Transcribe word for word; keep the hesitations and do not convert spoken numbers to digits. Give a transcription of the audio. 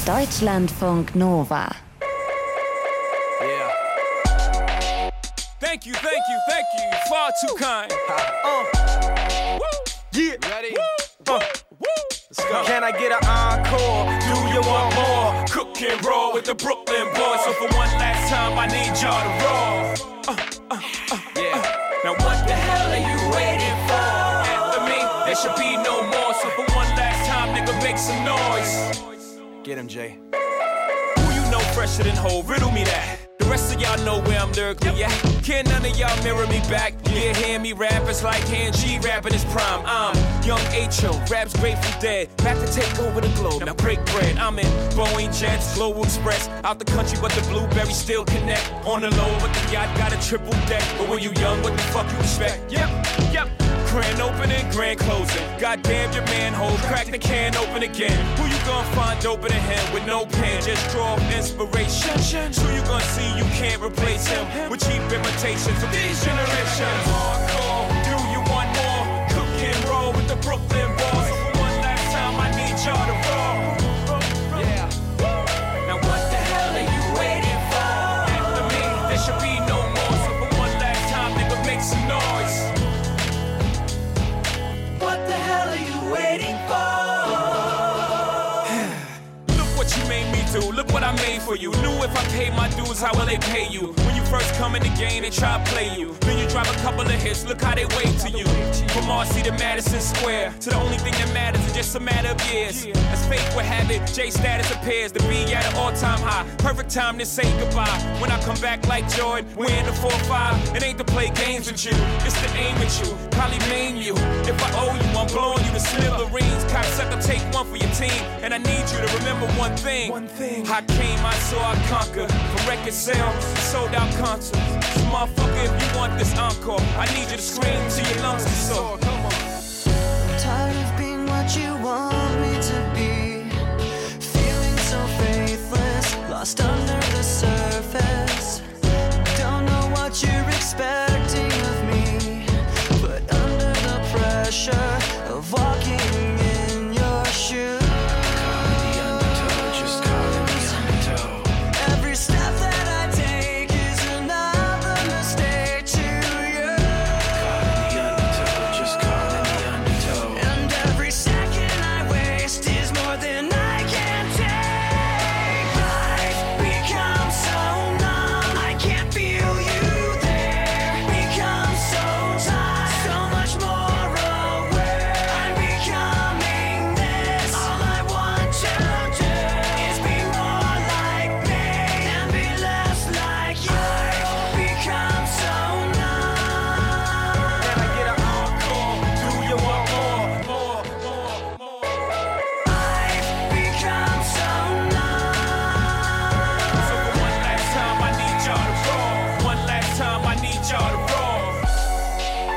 Deutschlandfunk Nova. Yeah. Thank you, thank you, thank you. You're far too kind. Uh. Woo. Yeah. Ready? Woo. Uh. Woo. Let's go. Can I get an encore? Do you want more? Cook and roll with the Brooklyn boys. So for one last time, I need y'all to roll. Uh, uh, uh, yeah. Uh. Now what the hell are you waiting for? After me, there should be no more. So for one last time, nigga, make some noise. Get him, Jay. Who you know fresher than Ho? Riddle me that. The rest of y'all know where I'm lyrically at. Can none of y'all mirror me back? Yeah, hear me rap, it's like Han G rapping his prime. I'm young H O, rap's Grateful Dead. Back to take over the globe, now break bread. I'm in Boeing Jets, Global Express. Out the country, but the blueberries still connect. On the low, but the yacht got a triple deck. But when you young, what the fuck you expect? Yep, yep. Grand opening, grand closing. Goddamn your manhole, crack the can open again. Who you gonna find open to him with no pen? Just draw inspiration. Who you gonna see you can't replace him with cheap imitations of these generations? Hardcore, do you want more? Cook and roll with the Brooklyn boys. So for one last time, I need y'all to roll. Yeah. Now what the hell are you waiting for? After me, there should be no more. So for one last time, nigga, make some noise. What the hell are you waiting for? Look what you made me do, look what I made for you. Knew if I paid my dues, how will they pay you? When you first come in the game, they try to play you. Then you drop a couple of hits, look how they wave to you. From Marcy to Madison Square, to the only thing that matters is just a matter of years. As fate would have it, J status appears to be at an all-time high. Perfect time to say goodbye. When I come back like Jordan, we're in the four five. It ain't to play games with you, it's to aim at you. Probably maim you. If I owe you, I'm blowing you to smithereens. Cocksucker, take one for your team. And I need you to remember one thing. One thing. I came, I saw, I conquer. From record sales, sold out concerts. So motherfucker, if you want this encore, I need you to scream till your lungs are sore.